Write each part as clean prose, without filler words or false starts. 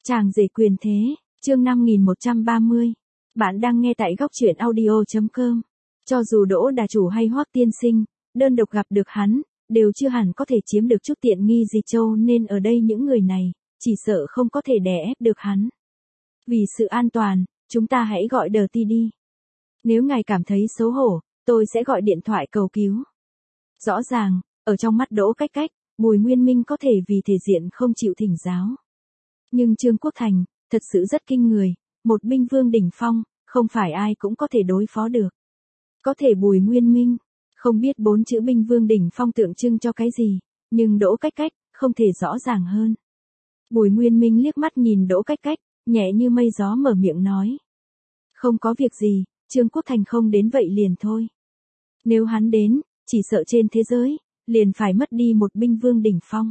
Chàng rể quyền thế, chương 5130. Bạn đang nghe tại góc truyện audio.com. Cho dù Đỗ Đà Chủ hay Hoắc Tiên Sinh, đơn độc gặp được hắn, đều chưa hẳn có thể chiếm được chút tiện nghi gì châu, nên ở đây những người này, chỉ sợ không có thể đè ép được hắn. Vì sự an toàn, chúng ta hãy gọi Đờ Ti đi. Nếu ngài cảm thấy xấu hổ, tôi sẽ gọi điện thoại cầu cứu. Rõ ràng, ở trong mắt Đỗ Cách Cách, Bùi Nguyên Minh có thể vì thể diện không chịu thỉnh giáo. Nhưng Trương Quốc Thành, thật sự rất kinh người, một binh vương đỉnh phong, không phải ai cũng có thể đối phó được. Có thể Bùi Nguyên Minh, không biết 4 chữ binh vương đỉnh phong tượng trưng cho cái gì, nhưng Đỗ Cách Cách, không thể rõ ràng hơn. Bùi Nguyên Minh liếc mắt nhìn Đỗ Cách Cách, nhẹ như mây gió mở miệng nói. Không có việc gì, Trương Quốc Thành không đến vậy liền thôi. Nếu hắn đến, chỉ sợ trên thế giới, liền phải mất đi một binh vương đỉnh phong.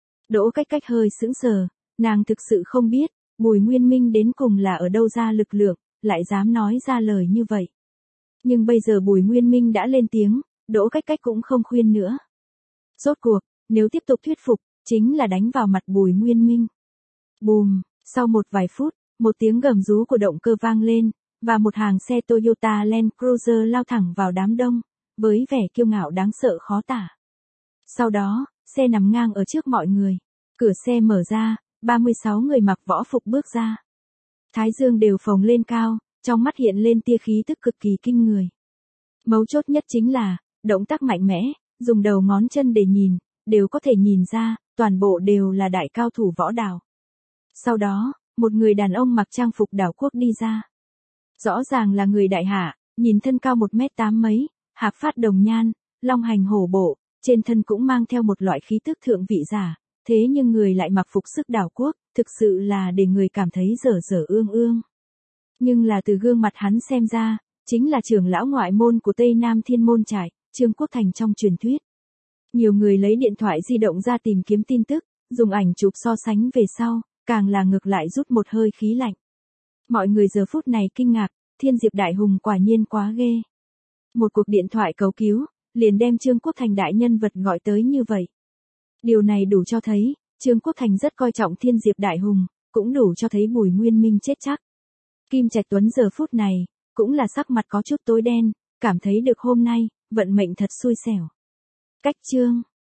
Đỗ Cách Cách hơi sững sờ, nàng thực sự không biết, Bùi Nguyên Minh đến cùng là ở đâu ra lực lượng, lại dám nói ra lời như vậy. Nhưng bây giờ Bùi Nguyên Minh đã lên tiếng, Đỗ Cách Cách cũng không khuyên nữa. Rốt cuộc, nếu tiếp tục thuyết phục, chính là đánh vào mặt Bùi Nguyên Minh. Bùm, sau một vài phút, một tiếng gầm rú của động cơ vang lên, và một hàng xe Toyota Land Cruiser lao thẳng vào đám đông, với vẻ kiêu ngạo đáng sợ khó tả. Sau đó, xe nằm ngang ở trước mọi người. Cửa xe mở ra, 36 người mặc võ phục bước ra. Thái dương đều phồng lên cao, trong mắt hiện lên tia khí tức cực kỳ kinh người. Mấu chốt nhất chính là, động tác mạnh mẽ, dùng đầu ngón chân để nhìn, đều có thể nhìn ra, toàn bộ đều là đại cao thủ võ đảo. Sau đó, một người đàn ông mặc trang phục đảo quốc đi ra. Rõ ràng là người đại hạ, nhìn thân cao 1m8 mấy, hạc phát đồng nhan, long hành hổ bộ, trên thân cũng mang theo một loại khí tức thượng vị giả, thế nhưng người lại mặc phục sức đảo quốc, thực sự là để người cảm thấy dở dở ương ương. Nhưng là từ gương mặt hắn xem ra, chính là trưởng lão ngoại môn của Tây Nam Thiên Môn Trại, Trương Quốc Thành trong truyền thuyết. Nhiều người lấy điện thoại di động ra tìm kiếm tin tức, dùng ảnh chụp so sánh về sau, càng là ngược lại rút một hơi khí lạnh. Mọi người giờ phút này kinh ngạc, Thiên Diệp Đại Hùng quả nhiên quá ghê. Một cuộc điện thoại cầu cứu, liền đem Trương Quốc Thành đại nhân vật gọi tới như vậy. Điều này đủ cho thấy, Trương Quốc Thành rất coi trọng Thiên Diệp Đại Hùng, cũng đủ cho thấy Bùi Nguyên Minh chết chắc. Kim Trạch Tuấn giờ phút này, cũng là sắc mặt có chút tối đen, cảm thấy được hôm nay, vận mệnh thật xui xẻo. Cách chương